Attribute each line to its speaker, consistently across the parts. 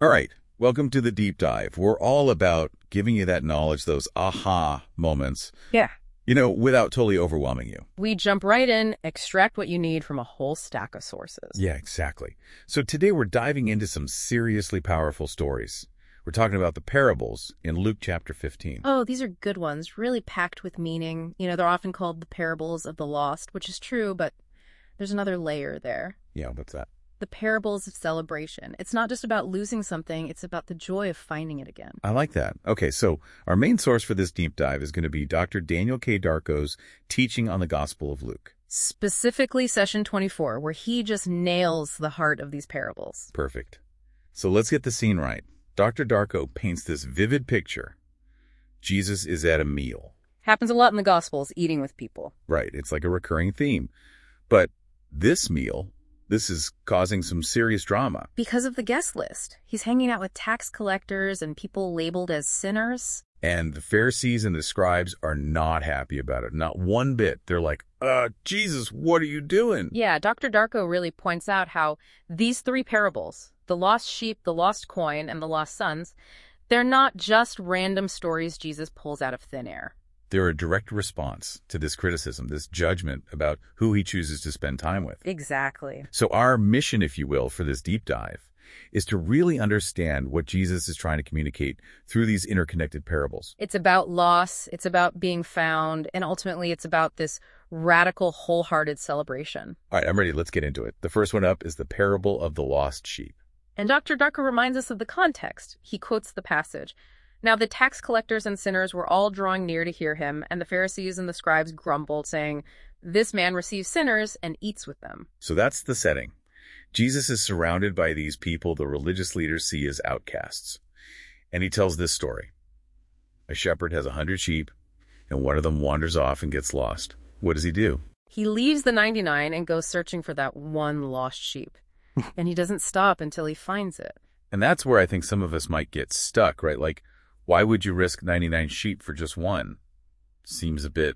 Speaker 1: All right, welcome to the deep dive. We're all about giving you that knowledge, those aha moments,
Speaker 2: Yeah.
Speaker 1: without totally overwhelming you.
Speaker 2: We jump right in, extract what you need from a whole stack of sources.
Speaker 1: Yeah, exactly. So today we're diving into some seriously powerful stories. We're talking about the parables in Luke chapter 15.
Speaker 2: Oh, these are good ones, really packed with meaning. They're often called the parables of the lost, which is true, but there's another layer there.
Speaker 1: Yeah, what's that?
Speaker 2: The parables of celebration. It's not just about losing something, it's about the joy of finding it again.
Speaker 1: I like that. Okay, so our main source for this deep dive is going to be Dr. Daniel K. Darko's teaching on the Gospel of Luke.
Speaker 2: Specifically session 24, where he just nails the heart of these parables.
Speaker 1: Perfect. So let's get the scene right. Dr. Darko paints this vivid picture. Jesus is at a meal.
Speaker 2: Happens a lot in the Gospels, eating with people.
Speaker 1: Right, it's like a recurring theme. But this meal, this is causing some serious drama.
Speaker 2: Because of the guest list. He's hanging out with tax collectors and people labeled as sinners.
Speaker 1: And the Pharisees and the scribes are not happy about it. Not one bit. They're like, Jesus, what are you doing?
Speaker 2: Yeah, Dr. Darko really points out how these three parables, the lost sheep, the lost coin, and the lost sons, they're not just random stories Jesus pulls out of thin air.
Speaker 1: They're a direct response to this criticism, this judgment about who he chooses to spend time with.
Speaker 2: Exactly.
Speaker 1: So our mission, if you will, for this deep dive is to really understand what Jesus is trying to communicate through these interconnected parables.
Speaker 2: It's about loss, it's about being found, and ultimately it's about this radical, wholehearted celebration.
Speaker 1: All right, I'm ready. Let's get into it. The first one up is the parable of the lost sheep.
Speaker 2: And Dr. Darko reminds us of the context. He quotes the passage. Now the tax collectors and sinners were all drawing near to hear him, and the Pharisees and the scribes grumbled, saying, "This man receives sinners and eats with them."
Speaker 1: So that's the setting. Jesus is surrounded by these people the religious leaders see as outcasts. And he tells this story. A shepherd has 100 sheep, and one of them wanders off and gets lost. What does he do?
Speaker 2: He leaves the 99 and goes searching for that one lost sheep. And he doesn't stop until he finds it.
Speaker 1: And that's where I think some of us might get stuck, right? Like, why would you risk 99 sheep for just one? Seems a bit,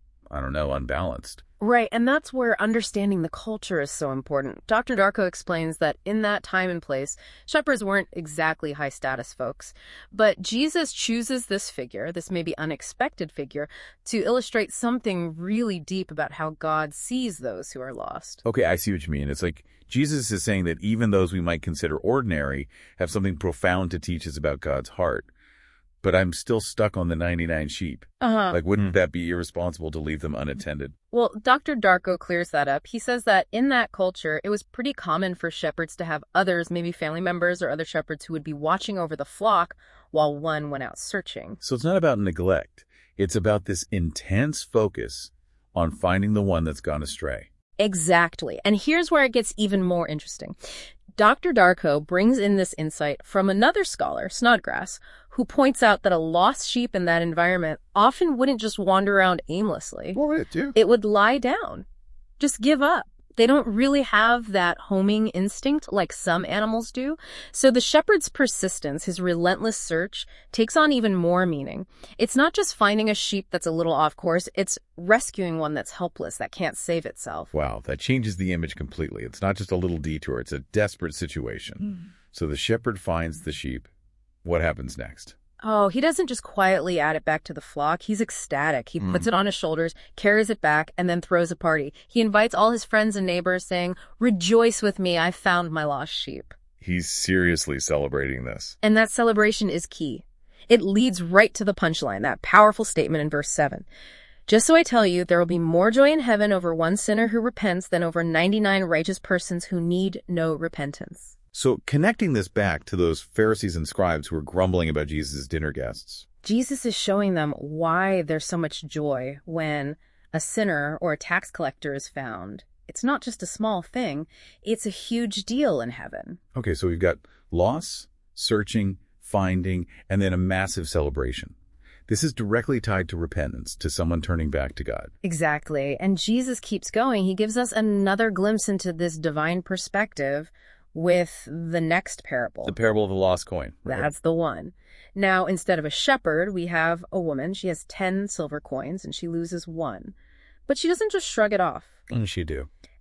Speaker 1: unbalanced.
Speaker 2: Right, and that's where understanding the culture is so important. Dr. Darko explains that in that time and place, shepherds weren't exactly high-status folks. But Jesus chooses this figure, this maybe unexpected figure, to illustrate something really deep about how God sees those who are lost.
Speaker 1: Okay, I see what you mean. It's like Jesus is saying that even those we might consider ordinary have something profound to teach us about God's heart. But I'm still stuck on the 99 sheep. Like, wouldn't that be irresponsible to leave them unattended?
Speaker 2: Well, Dr. Darko clears that up. He says that in that culture, it was pretty common for shepherds to have others, maybe family members or other shepherds who would be watching over the flock while one went out searching.
Speaker 1: So it's not about neglect. It's about this intense focus on finding the one that's gone astray.
Speaker 2: Exactly. And here's where it gets even more interesting. Dr. Darko brings in this insight from another scholar, Snodgrass, who points out that a lost sheep in that environment often wouldn't just wander around aimlessly.
Speaker 1: Well, it do.
Speaker 2: It would lie down, just give up. They don't really have that homing instinct like some animals do. So the shepherd's persistence, his relentless search, takes on even more meaning. It's not just finding a sheep that's a little off course, it's rescuing one that's helpless, that can't save itself.
Speaker 1: Wow, that changes the image completely. It's not just a little detour, it's a desperate situation. So the shepherd finds the sheep. What happens next?
Speaker 2: Oh, he doesn't just quietly add it back to the flock. He's ecstatic. He puts it on his shoulders, carries it back, and then throws a party. He invites all his friends and neighbors, saying, "Rejoice with me, I found my lost sheep."
Speaker 1: He's seriously celebrating this.
Speaker 2: And that celebration is key. It leads right to the punchline, that powerful statement in verse 7. "Just so I tell you, there will be more joy in heaven over one sinner who repents than over 99 righteous persons who need no repentance."
Speaker 1: So connecting this back to those Pharisees and scribes who were grumbling about Jesus' dinner guests.
Speaker 2: Jesus is showing them why there's so much joy when a sinner or a tax collector is found. It's not just a small thing. It's a huge deal in heaven.
Speaker 1: Okay, so we've got loss, searching, finding, and then a massive celebration. This is directly tied to repentance, to someone turning back to God.
Speaker 2: Exactly. And Jesus keeps going. He gives us another glimpse into this divine perspective with the next parable.
Speaker 1: The parable of the lost coin. Right?
Speaker 2: That's the one. Now, instead of a shepherd, we have a woman. She has 10 silver coins and she loses one. But she doesn't just shrug it off.
Speaker 1: What does she do?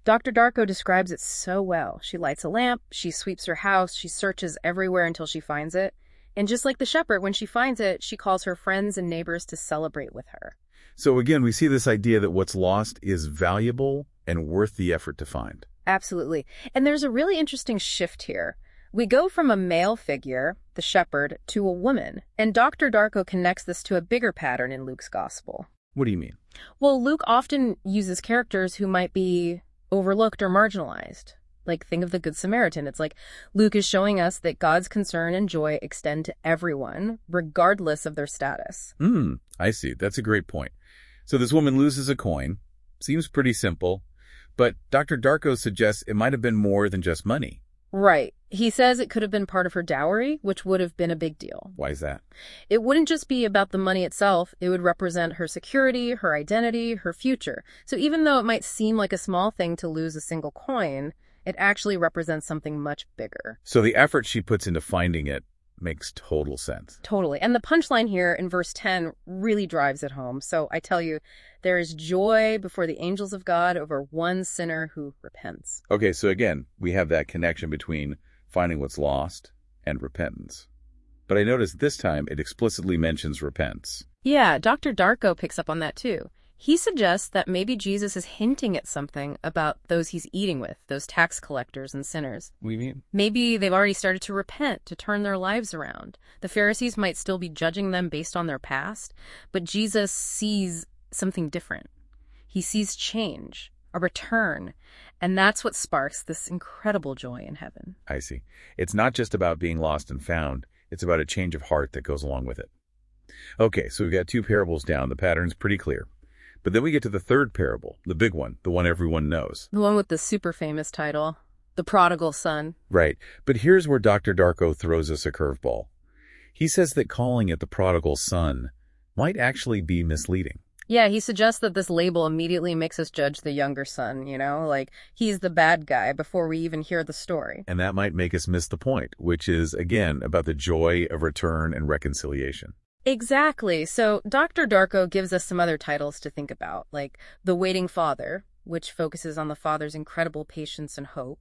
Speaker 2: Dr. Darko describes it so well. She lights a lamp, she sweeps her house, she searches everywhere until she finds it. And just like the shepherd, when she finds it, she calls her friends and neighbors to celebrate with her.
Speaker 1: So again, we see this idea that what's lost is valuable and worth the effort to find.
Speaker 2: Absolutely. And there's a really interesting shift here. We go from a male figure, the shepherd, to a woman. And Dr. Darko connects this to a bigger pattern in Luke's gospel.
Speaker 1: What do you mean?
Speaker 2: Well, Luke often uses characters who might be overlooked or marginalized. Like, think of the Good Samaritan. It's like Luke is showing us that God's concern and joy extend to everyone, regardless of their status.
Speaker 1: I see. That's a great point. So this woman loses a coin. Seems pretty simple. But Dr. Darko suggests it might have been more than just money.
Speaker 2: Right. He says it could have been part of her dowry, which would have been a big deal.
Speaker 1: Why is that?
Speaker 2: It wouldn't just be about the money itself. It would represent her security, her identity, her future. So even though it might seem like a small thing to lose a single coin, it actually represents something much bigger.
Speaker 1: So the effort she puts into finding it makes total sense.
Speaker 2: Totally. And the punchline here in verse 10 really drives it home. So I tell you, there is joy before the angels of God over one sinner who repents.
Speaker 1: Okay, so again, we have that connection between finding what's lost and repentance. But I noticed this time it explicitly mentions repentance.
Speaker 2: Yeah, Dr. Darko picks up on that too. He suggests that maybe Jesus is hinting at something about those he's eating with, those tax collectors and sinners.
Speaker 1: What do you mean?
Speaker 2: Maybe they've already started to repent, to turn their lives around. The Pharisees might still be judging them based on their past, but Jesus sees something different. He sees change, a return, and that's what sparks this incredible joy in heaven.
Speaker 1: I see. It's not just about being lost and found. It's about a change of heart that goes along with it. Okay, so we've got two parables down. The pattern's pretty clear. But then we get to the third parable, the big one, the one everyone knows.
Speaker 2: The one with the super famous title, The Prodigal Son.
Speaker 1: Right. But here's where Dr. Darko throws us a curveball. He says that calling it the prodigal son might actually be misleading.
Speaker 2: Yeah, he suggests that this label immediately makes us judge the younger son, like he's the bad guy before we even hear the story.
Speaker 1: And that might make us miss the point, which is, again, about the joy of return and reconciliation.
Speaker 2: Exactly. So Dr. Darko gives us some other titles to think about, like The Waiting Father, which focuses on the father's incredible patience and hope,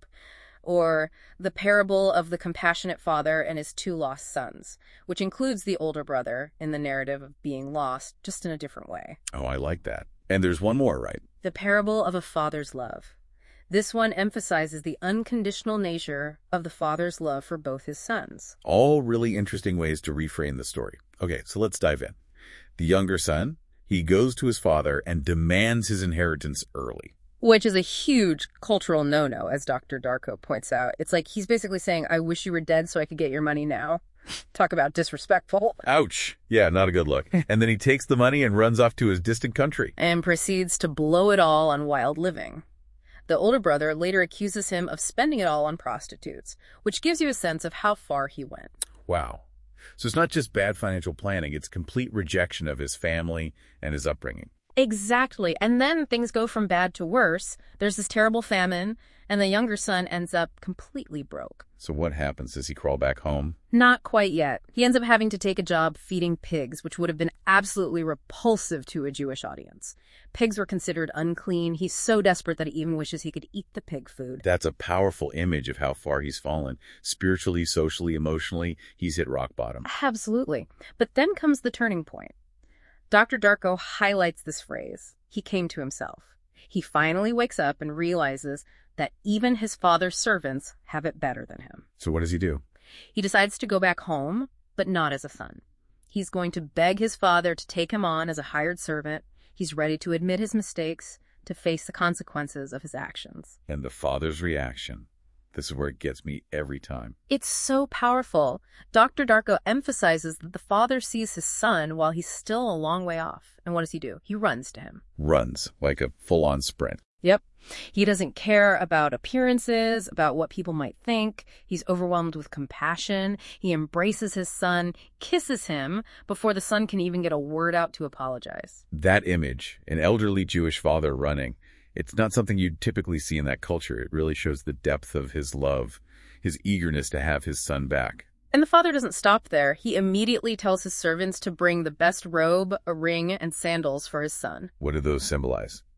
Speaker 2: or The Parable of the Compassionate Father and His Two Lost Sons, which includes the older brother in the narrative of being lost, just in a different way.
Speaker 1: Oh, I like that. And there's one more, right?
Speaker 2: The Parable of a Father's Love. This one emphasizes the unconditional nature of the father's love for both his sons.
Speaker 1: All really interesting ways to reframe the story. Okay, so let's dive in. The younger son, he goes to his father and demands his inheritance early.
Speaker 2: Which is a huge cultural no-no, as Dr. Darko points out. It's like he's basically saying, I wish you were dead so I could get your money now. Talk about disrespectful.
Speaker 1: Ouch. Yeah, not a good look. And then he takes the money and runs off to his distant country.
Speaker 2: And proceeds to blow it all on wild living. The older brother later accuses him of spending it all on prostitutes, which gives you a sense of how far he went.
Speaker 1: Wow. So it's not just bad financial planning, it's complete rejection of his family and his upbringing.
Speaker 2: Exactly. And then things go from bad to worse. There's this terrible famine, and the younger son ends up completely broke.
Speaker 1: So what happens? Does he crawl back home?
Speaker 2: Not quite yet. He ends up having to take a job feeding pigs, which would have been absolutely repulsive to a Jewish audience. Pigs were considered unclean. He's so desperate that he even wishes he could eat the pig food.
Speaker 1: That's a powerful image of how far he's fallen. Spiritually, socially, emotionally, he's hit rock bottom.
Speaker 2: Absolutely. But then comes the turning point. Dr. Darko highlights this phrase. He came to himself. He finally wakes up and realizes that even his father's servants have it better than him.
Speaker 1: So what does he do?
Speaker 2: He decides to go back home, but not as a son. He's going to beg his father to take him on as a hired servant. He's ready to admit his mistakes, to face the consequences of his actions.
Speaker 1: And the father's reaction. This is where it gets me every time.
Speaker 2: It's so powerful. Dr. Darko emphasizes that the father sees his son while he's still a long way off. And what does he do? He runs to him.
Speaker 1: Runs, like a full-on sprint.
Speaker 2: Yep. He doesn't care about appearances, about what people might think. He's overwhelmed with compassion. He embraces his son, kisses him before the son can even get a word out to apologize.
Speaker 1: That image, an elderly Jewish father running, it's not something you'd typically see in that culture. It really shows the depth of his love, his eagerness to have his son back.
Speaker 2: And the father doesn't stop there. He immediately tells his servants to bring the best robe, a ring, and sandals for his son.
Speaker 1: What do those symbolize?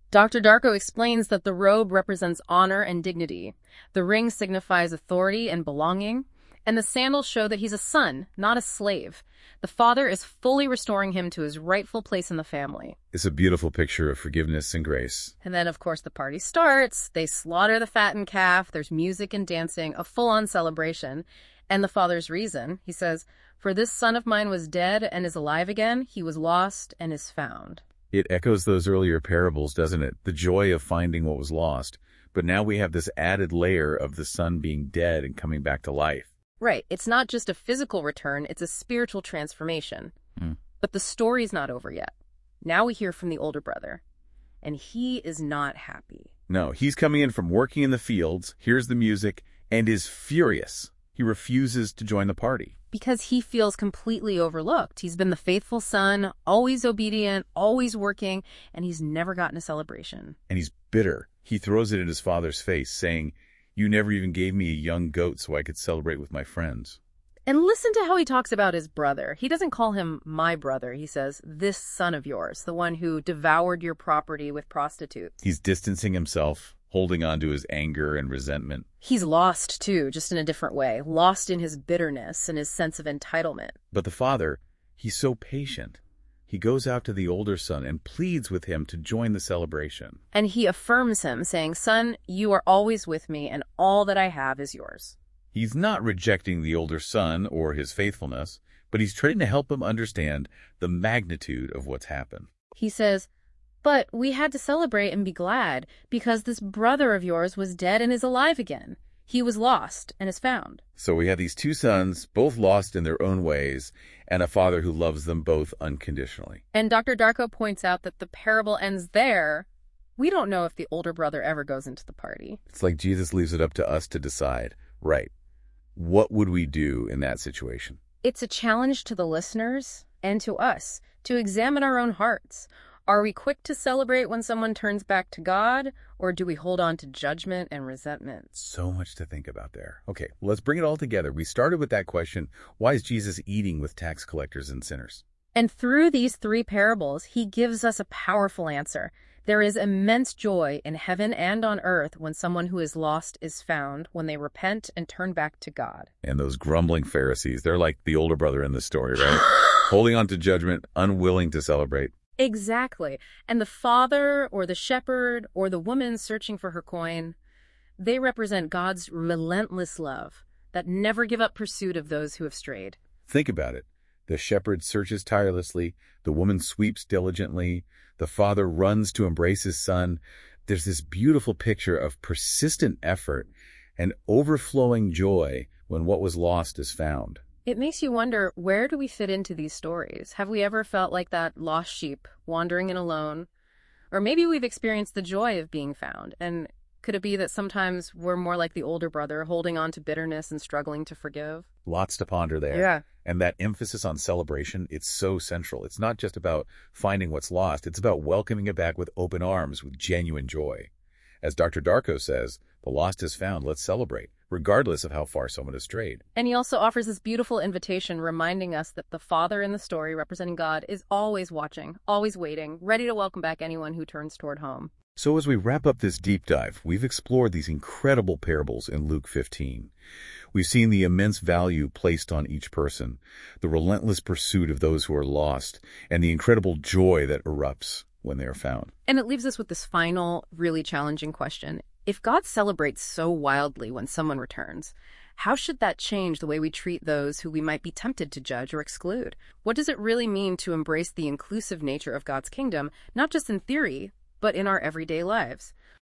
Speaker 2: Dr. Darko explains that the robe represents honor and dignity, the ring signifies authority and belonging, and the sandals show that he's a son, not a slave. The father is fully restoring him to his rightful place in the family.
Speaker 1: It's a beautiful picture of forgiveness and grace.
Speaker 2: And then, of course, the party starts. They slaughter the fattened calf. There's music and dancing, a full-on celebration. And the father's reason, he says, "For this son of mine was dead and is alive again. He was lost and is found."
Speaker 1: It echoes those earlier parables, doesn't it? The joy of finding what was lost. But now we have this added layer of the son being dead and coming back to life.
Speaker 2: Right. It's not just a physical return, it's a spiritual transformation. But the story's not over yet. Now we hear from the older brother, and he is not happy.
Speaker 1: No, he's coming in from working in the fields, hears the music, and is furious. He refuses to join the party.
Speaker 2: Because he feels completely overlooked. He's been the faithful son, always obedient, always working, and he's never gotten a celebration.
Speaker 1: And he's bitter. He throws it in his father's face, saying, "You never even gave me a young goat so I could celebrate with my friends."
Speaker 2: And listen to how he talks about his brother. He doesn't call him my brother. He says, "This son of yours, the one who devoured your property with prostitutes."
Speaker 1: He's distancing himself, holding on to his anger and resentment.
Speaker 2: He's lost, too, just in a different way. Lost in his bitterness and his sense of entitlement.
Speaker 1: But the father, he's so patient. He goes out to the older son and pleads with him to join the celebration.
Speaker 2: And he affirms him, saying, "Son, you are always with me, and all that I have is yours."
Speaker 1: He's not rejecting the older son or his faithfulness, but he's trying to help him understand the magnitude of what's happened.
Speaker 2: He says, "But we had to celebrate and be glad, because this brother of yours was dead and is alive again. He was lost and is found."
Speaker 1: So we have these two sons, both lost in their own ways, and a father who loves them both unconditionally.
Speaker 2: And Dr. Darko points out that the parable ends there. We don't know if the older brother ever goes into the party.
Speaker 1: It's like Jesus leaves it up to us to decide, right, what would we do in that situation?
Speaker 2: It's a challenge to the listeners and to us to examine our own hearts. Are we quick to celebrate when someone turns back to God, or do we hold on to judgment and resentment?
Speaker 1: So much to think about there. Okay, let's bring it all together. We started with that question, why is Jesus eating with tax collectors and sinners?
Speaker 2: And through these three parables, he gives us a powerful answer. There is immense joy in heaven and on earth when someone who is lost is found, when they repent and turn back to God.
Speaker 1: And those grumbling Pharisees, they're like the older brother in the story, right? Holding on to judgment, unwilling to celebrate.
Speaker 2: Exactly. And the father or the shepherd or the woman searching for her coin, they represent God's relentless love that never give up pursuit of those who have strayed.
Speaker 1: Think about it. The shepherd searches tirelessly. The woman sweeps diligently. The father runs to embrace his son. There's this beautiful picture of persistent effort and overflowing joy when what was lost is found.
Speaker 2: It makes you wonder, where do we fit into these stories? Have we ever felt like that lost sheep, wandering in alone? Or maybe we've experienced the joy of being found. And could it be that sometimes we're more like the older brother, holding on to bitterness and struggling to forgive?
Speaker 1: Lots to ponder there.
Speaker 2: Yeah.
Speaker 1: And that emphasis on celebration, it's so central. It's not just about finding what's lost. It's about welcoming it back with open arms, with genuine joy. As Dr. Darko says, the lost is found. Let's celebrate, regardless of how far someone has strayed.
Speaker 2: And he also offers this beautiful invitation, reminding us that the father in the story, representing God, is always watching, always waiting, ready to welcome back anyone who turns toward home.
Speaker 1: So as we wrap up this deep dive, we've explored these incredible parables in Luke 15. We've seen the immense value placed on each person, the relentless pursuit of those who are lost, and the incredible joy that erupts when they are found.
Speaker 2: And it leaves us with this final, really challenging question. If God celebrates so wildly when someone returns, how should that change the way we treat those who we might be tempted to judge or exclude? What does it really mean to embrace the inclusive nature of God's kingdom, not just in theory, but in our everyday lives?